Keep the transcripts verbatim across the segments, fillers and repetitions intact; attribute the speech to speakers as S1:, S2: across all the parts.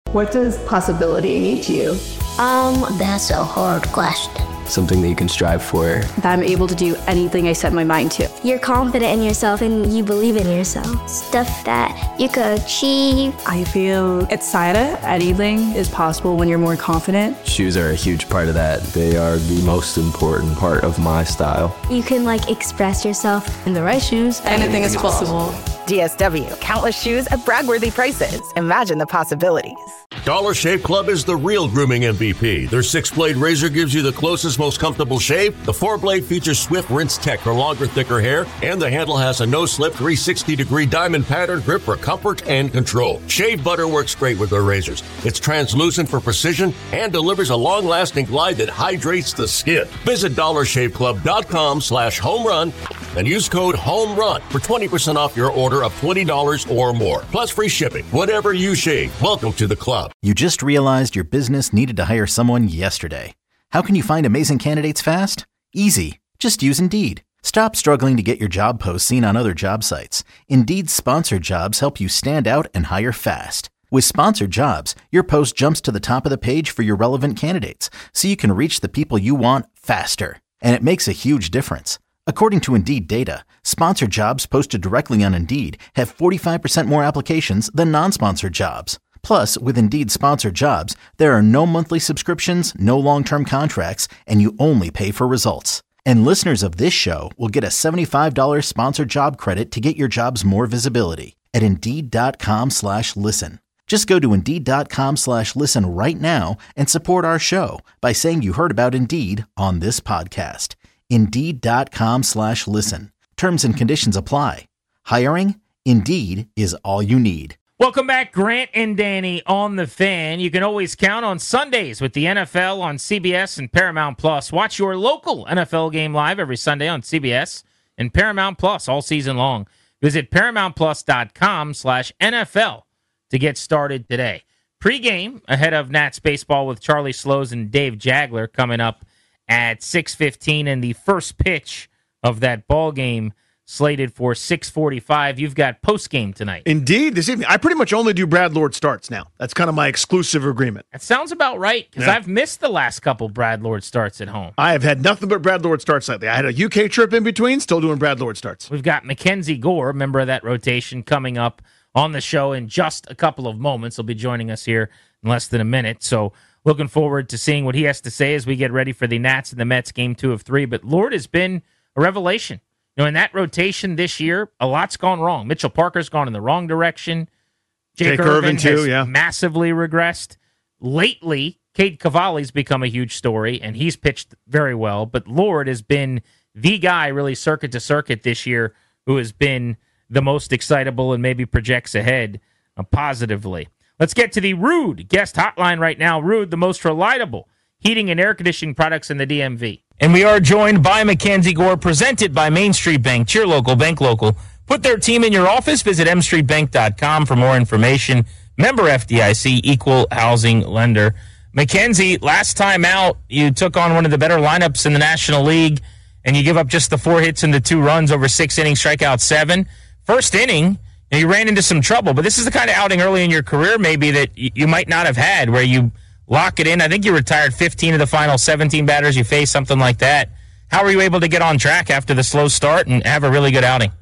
S1: What does possibility mean to you?
S2: Um, that's a hard question.
S3: Something that you can strive for.
S4: That I'm able to do anything I set my mind to.
S5: You're confident in yourself and you believe in yourself. Stuff that you could achieve.
S4: I feel excited. Anything is possible when you're more confident.
S3: Shoes are a huge part of that.
S6: They are the most important part of my style.
S5: You can like express yourself.
S4: In the right shoes, anything is possible.
S7: D S W, countless shoes at brag-worthy prices. Imagine the possibilities.
S8: Dollar Shave Club is the real grooming M V P. Their six-blade razor gives you the closest, most comfortable shave. The four-blade features swift rinse tech for longer, thicker hair. And the handle has a no-slip three hundred sixty degree diamond pattern grip for comfort and control. Shave butter works great with their razors. It's translucent for precision and delivers a long-lasting glide that hydrates the skin. Visit dollar shave club dot com slash home run and use code HOMERUN for twenty percent off your order of twenty dollars or more. Plus free shipping. Whatever you shave, welcome to the club.
S9: You just realized your business needed to hire someone yesterday. How can you find amazing candidates fast? Easy. Just use Indeed. Stop struggling to get your job posts seen on other job sites. Indeed's sponsored jobs help you stand out and hire fast. With sponsored jobs, your post jumps to the top of the page for your relevant candidates, so you can reach the people you want faster. And it makes a huge difference. According to Indeed data, sponsored jobs posted directly on Indeed have forty-five percent more applications than non-sponsored jobs. Plus, with Indeed sponsored jobs, there are no monthly subscriptions, no long-term contracts, and you only pay for results. And listeners of this show will get a seventy-five dollars sponsored job credit to get your jobs more visibility at Indeed.com slash listen. Just go to Indeed.com slash listen right now and support our show by saying you heard about Indeed on this podcast. Indeed.com slash listen. Terms and conditions apply. Hiring? Indeed is all you need.
S10: Welcome back, Grant and Danny on The Fan. You can always count on Sundays with the N F L on C B S and Paramount Plus. Watch your local N F L game live every Sunday on C B S and Paramount Plus all season long. Visit ParamountPlus.com slash NFL to get started today. Pre-game ahead of Nats baseball with Charlie Slows and Dave Jagler coming up at six fifteen, and the first pitch of that ball game slated for six forty-five. You've got post-game tonight.
S11: Indeed, this evening. I pretty much only do Brad Lord starts now. That's kind of my exclusive agreement.
S10: That sounds about right, because yeah. I've missed the last couple Brad Lord starts at home.
S11: I have had nothing but Brad Lord starts lately. I had a U K trip in between, still doing Brad Lord starts.
S10: We've got Mackenzie Gore, member of that rotation, coming up on the show in just a couple of moments. He'll be joining us here in less than a minute, so looking forward to seeing what he has to say as we get ready for the Nats and the Mets game two of three. But Lord has been a revelation. You know, in that rotation this year, a lot's gone wrong. Mitchell Parker's gone in the wrong direction. Jake, Jake Irvin, Irvin too, has yeah. massively regressed. Lately, Cade Cavalli's become a huge story, and he's pitched very well. But Lord has been the guy really circuit to circuit this year who has been the most excitable and maybe projects ahead uh, positively. Let's get to the Ruud guest hotline right now. Ruud, the most reliable heating and air conditioning products in the D M V. And we are joined by Mackenzie Gore, presented by Main Street Bank. Cheer local, bank local. Put their team in your office. Visit m street bank dot com for more information. Member F D I C, equal housing lender. Mackenzie, last time out, you took on one of the better lineups in the National League, and you give up just the four hits and the two runs over six innings, strikeout seven. First inning, you ran into some trouble, but this is the kind of outing early in your career maybe that you might not have had, where you lock it in. I think you retired fifteen of the final seventeen batters you faced, something like that. How were you able to get on track after the slow start and have a really good outing?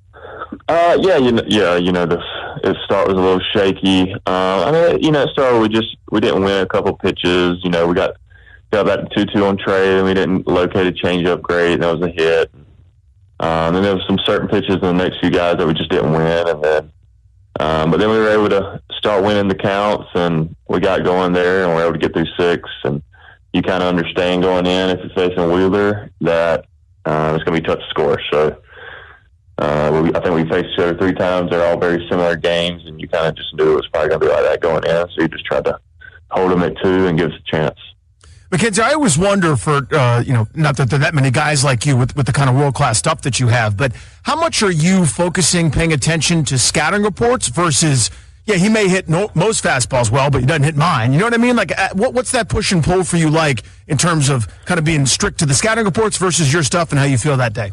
S6: Uh, yeah, you know, yeah, you know, the, the start was a little shaky. Uh, I mean, you know, it started, we just, we didn't win a couple pitches. You know, we got, got back to two two on trade, and we didn't locate a changeup great, and that was a hit. Um, and there was some certain pitches in the next few guys that we just didn't win, and then, um, but then we were able to start winning the counts, and we got going there, and we were able to get through six. And you kind of understand going in, if you're facing Wheeler, that uh, it's going to be tough to score. So uh, we, I think we faced each other three times. They're all very similar games, and you kind of just knew it was probably going to be like that going in. So you just tried to hold them at two and give us a chance.
S12: Mackenzie, I always wonder for, uh, you know, not that there are that many guys like you with, with the kind of world-class stuff that you have, but how much are you focusing, paying attention to scouting reports versus, yeah, he may hit no, most fastballs well, but he doesn't hit mine. You know what I mean? Like, what, what's that push and pull for you like in terms of kind of being strict to the scouting reports versus your stuff and how you feel that day?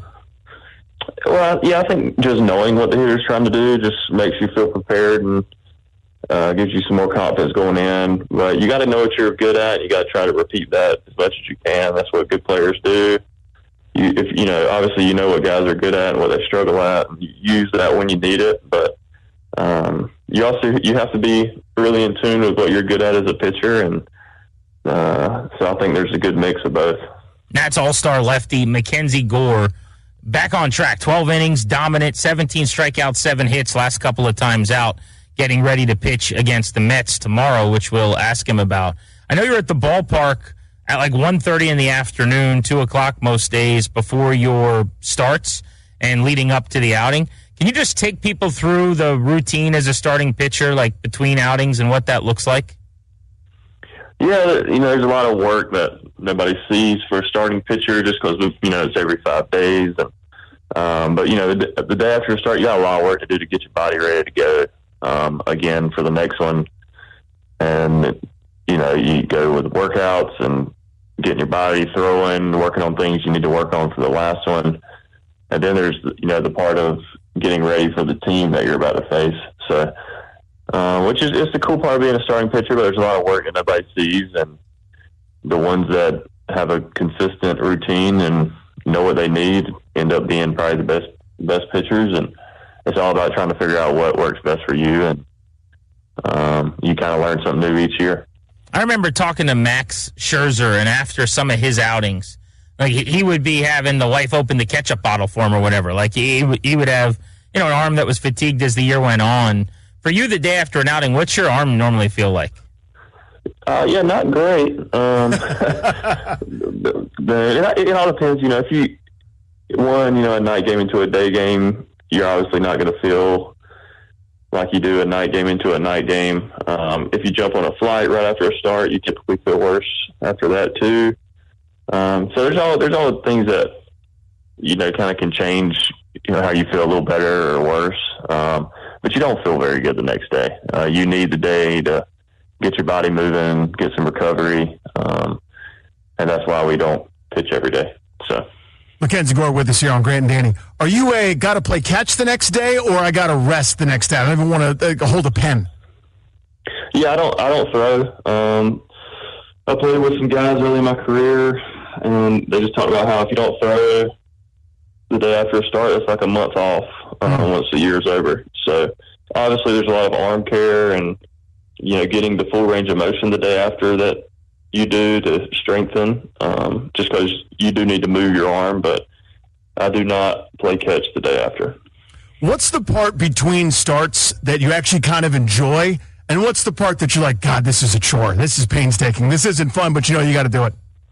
S6: Well, yeah, I think just knowing what the hitter's trying to do just makes you feel prepared, and Uh, gives you some more confidence going in. But you got to know what you're good at. You got to try to repeat that as much as you can. That's what good players do. You, if you know, obviously, you know what guys are good at and what they struggle at. And you use that when you need it. But um, you also you have to be really in tune with what you're good at as a pitcher. And uh, so I think there's a good mix of both.
S10: Nats All-Star lefty Mackenzie Gore back on track. twelve innings, dominant, seventeen strikeouts, seven hits last couple of times out. Getting ready to pitch against the Mets tomorrow, which we'll ask him about. I know you're at the ballpark at like one thirty in the afternoon, two o'clock most days before your starts and leading up to the outing. Can you just take people through the routine as a starting pitcher, like between outings and what that looks like?
S6: Yeah, you know, there's a lot of work that nobody sees for a starting pitcher just because, you know, it's every five days. And, um, but, you know, the, the day after a start, you got a lot of work to do to get your body ready to go. Um, again, for the next one. And, you know, you go with workouts and getting your body throwing, working on things you need to work on for the last one. And then there's, you know, the part of getting ready for the team that you're about to face. So, uh, which is, it's the cool part of being a starting pitcher, but there's a lot of work that nobody sees. And the ones that have a consistent routine and know what they need end up being probably the best, best pitchers. And it's all about trying to figure out what works best for you, and um, you kind of learn something new each year.
S10: I remember talking to Max Scherzer, and after some of his outings, like he would be having the wife open the ketchup bottle for him or whatever. Like he he would have, you know, an arm that was fatigued as the year went on. For you, the day after an outing, what's your arm normally feel like?
S6: Uh, yeah, not great. Um, the, the, it, it all depends. You know, if you one, you know, a night game into a day game, you're obviously not going to feel like you do a night game into a night game. Um, if you jump on a flight right after a start, you typically feel worse after that too. Um, so there's all there's all the things that, you know, kind of can change, you know, how you feel a little better or worse. Um, but you don't feel very good the next day. Uh, you need the day to get your body moving, get some recovery, um, and that's why we don't pitch every day. So.
S12: Mackenzie Gore with us here on Grant and Danny. Are you a got to play catch the next day, or I got to rest the next day? I don't even want to uh, hold a pen.
S6: Yeah, I don't. I don't throw. Um, I played with some guys early in my career, and they just talked about how if you don't throw the day after a start, it's like a month off um, mm-hmm. once the year's over. So obviously, there's a lot of arm care and, you know, getting the full range of motion the day after that you do to strengthen, um, just because you do need to move your arm, but I do not play catch the day after.
S12: What's the part between starts that you actually kind of enjoy, and what's the part that you're like, God, this is a chore, this is painstaking, this isn't fun, but you know you got to do it?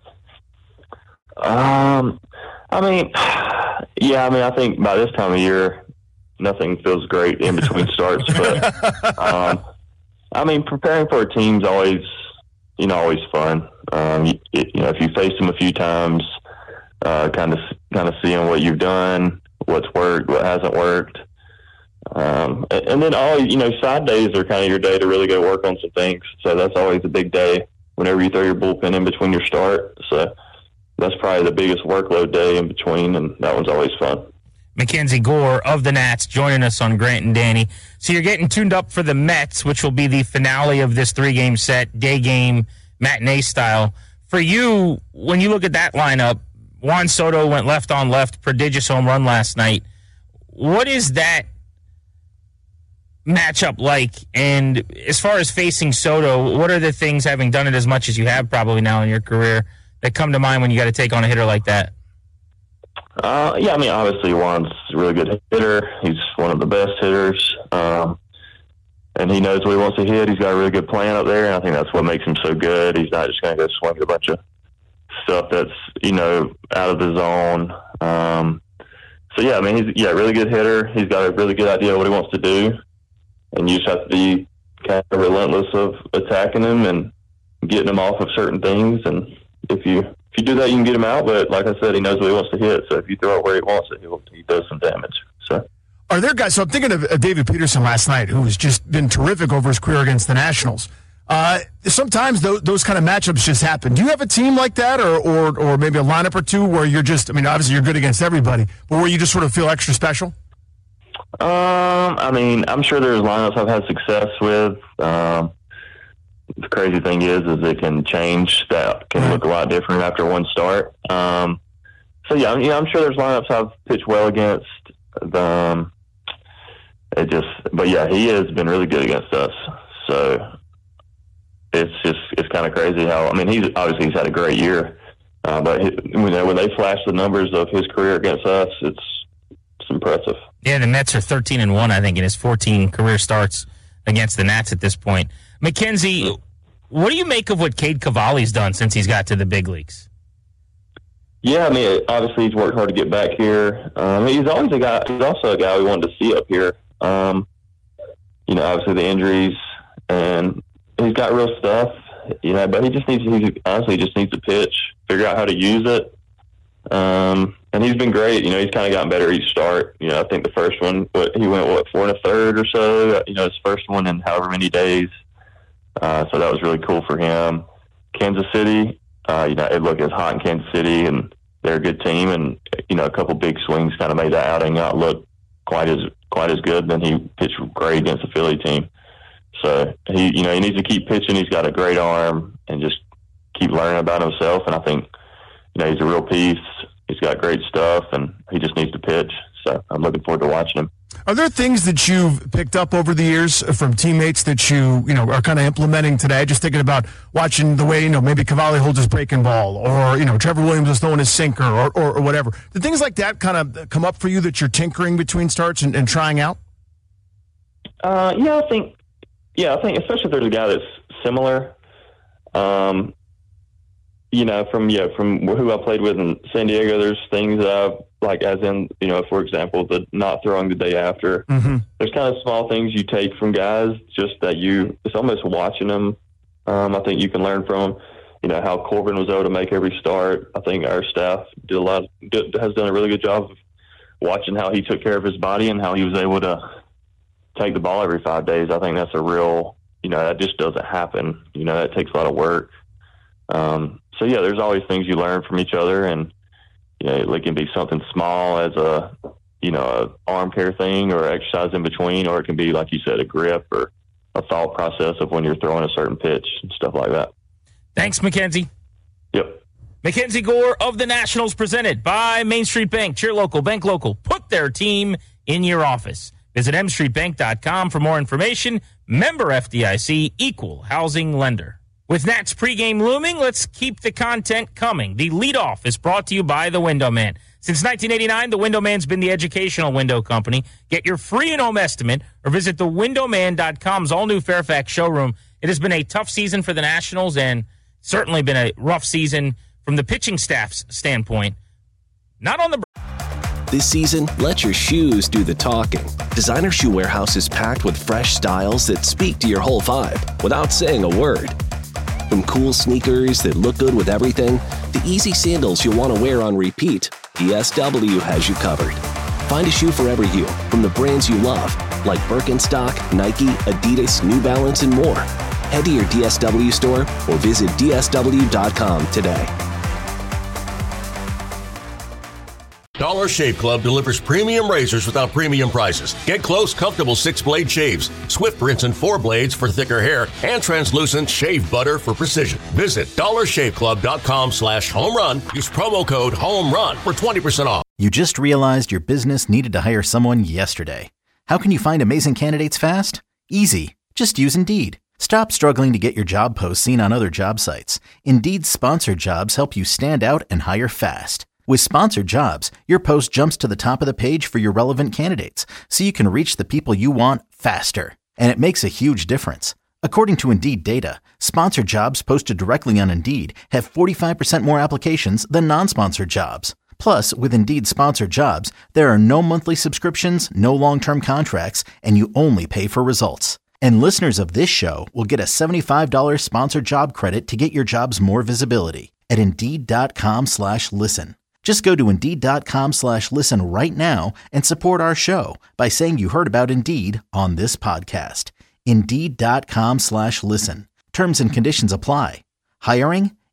S6: Um, I mean, yeah, I mean, I think by this time of year, nothing feels great in between starts, but um, I mean, preparing for a team's always, you know, always fun. Um, you, you know, if you face them a few times, uh, kind of, kind of seeing what you've done, what's worked, what hasn't worked. Um, and, and then all, you know, side days are kind of your day to really go work on some things. So that's always a big day whenever you throw your bullpen in between your start. So that's probably the biggest workload day in between, and that one's always fun.
S10: Mackenzie Gore of the Nats joining us on Grant and Danny. So you're getting tuned up for the Mets, which will be the finale of this three-game set, day game, matinee style. For you, when you look at that lineup, Juan Soto went left on left, prodigious home run last night. What is that matchup like? And as far as facing Soto, what are the things, having done it as much as you have probably now in your career, that come to mind when you got to take on a hitter like that?
S6: Uh, yeah, I mean, obviously Juan's a really good hitter. He's one of the best hitters. Um, and he knows what he wants to hit. He's got a really good plan up there, and I think that's what makes him so good. He's not just going to go swing a bunch of stuff that's, you know, out of the zone. Um, so, yeah, I mean, he's yeah, a really good hitter. He's got a really good idea of what he wants to do, and you just have to be kind of relentless of attacking him and getting him off of certain things. And if you if you do that, you can get him out. But like I said, he knows what he wants to hit. So if you throw it where he wants it, he'll, he does some damage. So.
S12: Are there guys? So I'm thinking of uh, David Peterson last night, who's just been terrific over his career against the Nationals. Uh, sometimes those, those kind of matchups just happen. Do you have a team like that, or, or or maybe a lineup or two where you're just? I mean, obviously you're good against everybody, but where you just sort of feel extra special?
S6: Um, I mean, I'm sure there's lineups I've had success with. Um, the crazy thing is, is it can change. That can look a lot different after one start. Um, so yeah, yeah, I'm sure there's lineups I've pitched well against. The, um, it just, but yeah, he has been really good against us. So it's just, it's kind of crazy how, I mean, he's obviously he's had a great year, uh, but he, you know, when they flash the numbers of his career against us, it's, it's impressive.
S10: Yeah, the Mets are thirteen and one, I think, in his fourteen career starts against the Nats at this point. Mackenzie, what do you make of what Cade Cavalli's done since he's got to the big leagues?
S6: Yeah, I mean, obviously he's worked hard to get back here. Um, he's always a guy. He's also a guy we wanted to see up here. Um, you know, obviously the injuries, and he's got real stuff. You know, but he just needs. He honestly just needs to pitch, figure out how to use it. Um, and he's been great. You know, he's kind of gotten better each start. You know, I think the first one, what, he went, what, four and a third or so, you know, his first one in however many days. Uh, so that was really cool for him. Kansas City, uh, you know, it looked as hot in Kansas City, and they're a good team. And, you know, a couple big swings kind of made that outing not look quite as, quite as good. Then he pitched great against the Philly team. So he, you know, he needs to keep pitching. He's got a great arm, and just keep learning about himself. And I think, you know, he's a real piece. He's got great stuff, and he just needs to pitch. So I'm looking forward to watching him.
S12: Are there things that you've picked up over the years from teammates that you, you know, are kind of implementing today? Just thinking about watching the way, you know, maybe Cavalli holds his breaking ball, or, you know, Trevor Williams is throwing his sinker, or, or, or whatever. Do things like that kind of come up for you that you're tinkering between starts and, and trying out?
S6: Uh, yeah, I think, yeah, I think especially if there's a guy that's similar. Um, you know, from yeah, from who I played with in San Diego, there's things that I've, like, as in, you know, for example, the not throwing the day after.
S12: Mm-hmm.
S6: There's kind of small things you take from guys, just that you, it's almost watching them. Um, I think you can learn from, you know, how Corbin was able to make every start. I think our staff did a lot, did, has done a really good job of watching how he took care of his body and how he was able to take the ball every five days. I think that's a real, you know, that just doesn't happen. You know, that takes a lot of work. Um, so yeah, there's always things you learn from each other, and, you know, it can be something small as a, you know, a arm care thing or exercise in between, or it can be, like you said, a grip or a thought process of when you're throwing a certain pitch and stuff like that.
S10: Thanks, Mackenzie.
S6: Yep.
S10: Mackenzie Gore of the Nationals, presented by Main Street Bank. Cheer local, bank local. Put their team in your office. Visit m street bank dot com for more information. Member F D I C, equal housing lender. With Nats pregame looming, let's keep the content coming. The leadoff is brought to you by The Window Man. Since nineteen eighty-nine, The Window Man's been the educational window company. Get your free in-home estimate or visit the window man dot com's all-new Fairfax showroom. It has been a tough season for the Nationals, and certainly been a rough season from the pitching staff's standpoint. Not on the...
S13: This season, let your shoes do the talking. Designer Shoe Warehouse is packed with fresh styles that speak to your whole vibe without saying a word. From cool sneakers that look good with everything, to easy sandals you'll want to wear on repeat, D S W has you covered. Find a shoe for every you, from the brands you love, like Birkenstock, Nike, Adidas, New Balance, and more. Head to your D S W store or visit D S W dot com today.
S8: Dollar Shave Club delivers premium razors without premium prices. Get close, comfortable six-blade shaves, swift rinse and four blades for thicker hair, and translucent shave butter for precision. Visit dollar shave club dot com slash home run. Use promo code HOMERUN for twenty percent off.
S9: You just realized your business needed to hire someone yesterday. How can you find amazing candidates fast? Easy. Just use Indeed. Stop struggling to get your job posts seen on other job sites. Indeed's sponsored jobs help you stand out and hire fast. With sponsored jobs, your post jumps to the top of the page for your relevant candidates, so you can reach the people you want faster. And it makes a huge difference. According to Indeed data, sponsored jobs posted directly on Indeed have forty-five percent more applications than non-sponsored jobs. Plus, with Indeed sponsored jobs, there are no monthly subscriptions, no long-term contracts, and you only pay for results. And listeners of this show will get a seventy-five dollars sponsored job credit to get your jobs more visibility at Indeed dot com slash listen. Just go to Indeed dot com slash listen right now and support our show by saying you heard about Indeed on this podcast. Indeed dot com slash listen. Terms and conditions apply. Hiring?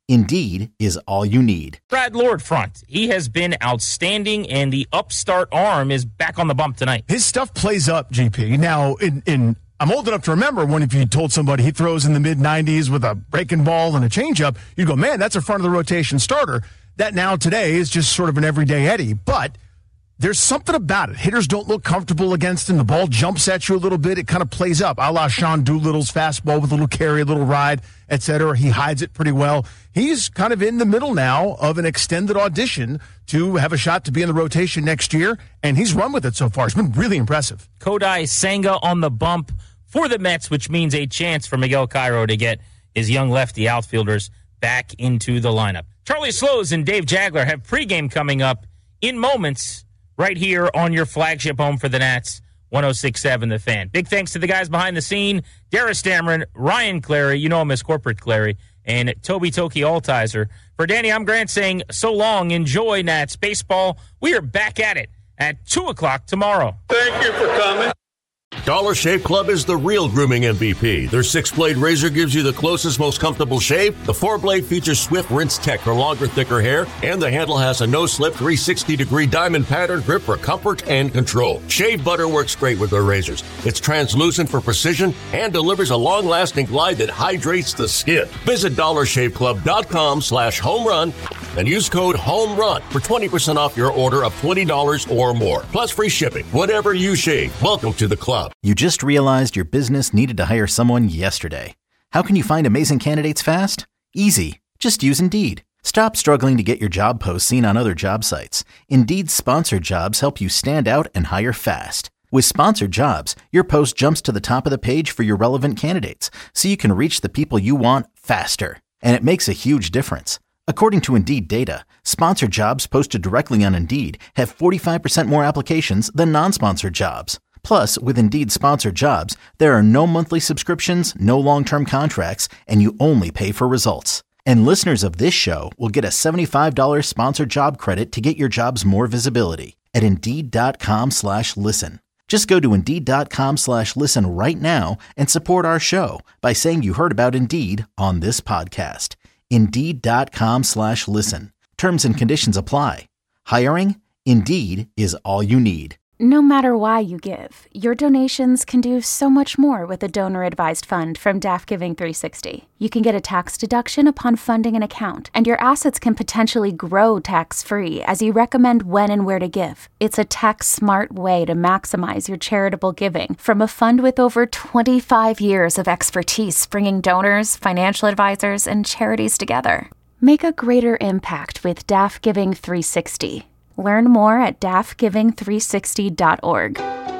S9: Indeed is all you need.
S10: Brad Lord front. He has been outstanding, and the upstart arm is back on the bump tonight.
S12: His stuff plays up, G P. Now, in, in I'm old enough to remember when if you told somebody he throws in the mid nineties with a breaking ball and a changeup, you'd go, man, that's a front of the rotation starter. That now today is just sort of an everyday Eddie. But there's something about it. Hitters don't look comfortable against him. The ball jumps at you a little bit. It kind of plays up, a la Sean Doolittle's fastball with a little carry, a little ride, et cetera. He hides it pretty well. He's kind of in the middle now of an extended audition to have a shot to be in the rotation next year, and he's run with it so far. It's been really impressive.
S10: Kodai Senga on the bump for the Mets, which means a chance for Miguel Cairo to get his young lefty outfielders back into the lineup. Charlie Slows and Dave Jagler have pregame coming up in moments right here on your flagship home for the Nats, one oh six point seven The Fan. Big thanks to the guys behind the scene, Darius Dameron, Ryan Clary, you know him as Corporate Clary, and Toby Toki Altizer. For Danny, I'm Grant saying so long. Enjoy Nats baseball. We are back at it at two o'clock tomorrow.
S8: Thank you for coming. Dollar Shave Club is the real grooming M V P. Their six-blade razor gives you the closest, most comfortable shave. The four-blade features Swift Rinse Tech for longer, thicker hair, and the handle has a no-slip three sixty degree diamond pattern grip for comfort and control. Shave butter works great with their razors. It's translucent for precision and delivers a long-lasting glide that hydrates the skin. Visit dollar shave club dot com slash home run and use code HOMERUN for twenty percent off your order of twenty dollars or more, plus free shipping. Whatever you shave, welcome to the club.
S9: You just realized your business needed to hire someone yesterday. How can you find amazing candidates fast? Easy. Just use Indeed. Stop struggling to get your job posts seen on other job sites. Indeed's sponsored jobs help you stand out and hire fast. With sponsored jobs, your post jumps to the top of the page for your relevant candidates, so you can reach the people you want faster. And it makes a huge difference. According to Indeed data, sponsored jobs posted directly on Indeed have forty-five percent more applications than non-sponsored jobs. Plus, with Indeed sponsored jobs, there are no monthly subscriptions, no long-term contracts, and you only pay for results. And listeners of this show will get a seventy-five dollars sponsored job credit to get your jobs more visibility at Indeed.com slash listen. Just go to Indeed.com slash listen right now and support our show by saying you heard about Indeed on this podcast. Indeed.com slash listen. Terms and conditions apply. Hiring? Indeed is all you need.
S14: No matter why you give, your donations can do so much more with a donor-advised fund from D A F Giving three sixty. You can get a tax deduction upon funding an account, and your assets can potentially grow tax-free as you recommend when and where to give. It's a tax-smart way to maximize your charitable giving from a fund with over twenty-five years of expertise bringing donors, financial advisors, and charities together. Make a greater impact with D A F Giving three sixty. Learn more at D A F giving three sixty dot org.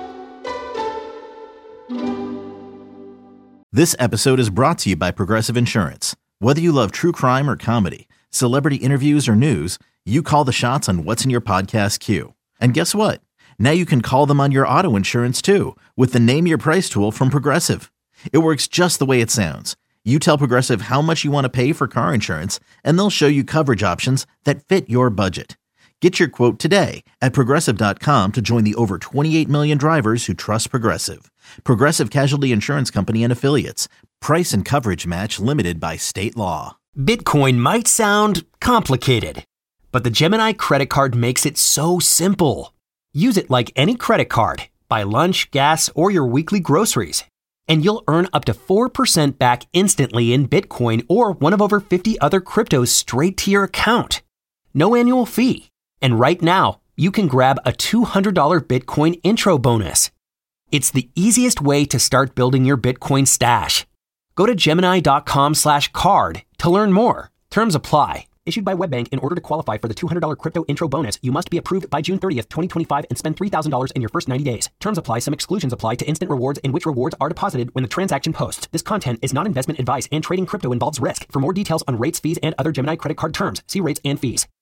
S9: This episode is brought to you by Progressive Insurance. Whether you love true crime or comedy, celebrity interviews or news, you call the shots on what's in your podcast queue. And guess what? Now you can call them on your auto insurance too with the Name Your Price tool from Progressive. It works just the way it sounds. You tell Progressive how much you want to pay for car insurance, and they'll show you coverage options that fit your budget. Get your quote today at Progressive dot com to join the over twenty-eight million drivers who trust Progressive. Progressive Casualty Insurance Company and Affiliates. Price and coverage match limited by state law.
S15: Bitcoin might sound complicated, but the Gemini credit card makes it so simple. Use it like any credit card. Buy lunch, gas, or your weekly groceries, and you'll earn up to four percent back instantly in Bitcoin or one of over fifty other cryptos straight to your account. No annual fee. And right now, you can grab a two hundred dollars Bitcoin intro bonus. It's the easiest way to start building your Bitcoin stash. Go to Gemini.com slash card to learn more. Terms apply. Issued by WebBank. In order to qualify for the two hundred dollars crypto intro bonus, you must be approved by June thirtieth, twenty twenty-five and spend three thousand dollars in your first ninety days. Terms apply. Some exclusions apply to instant rewards in which rewards are deposited when the transaction posts. This content is not investment advice and trading crypto involves risk. For more details on rates, fees, and other Gemini credit card terms, see rates and fees.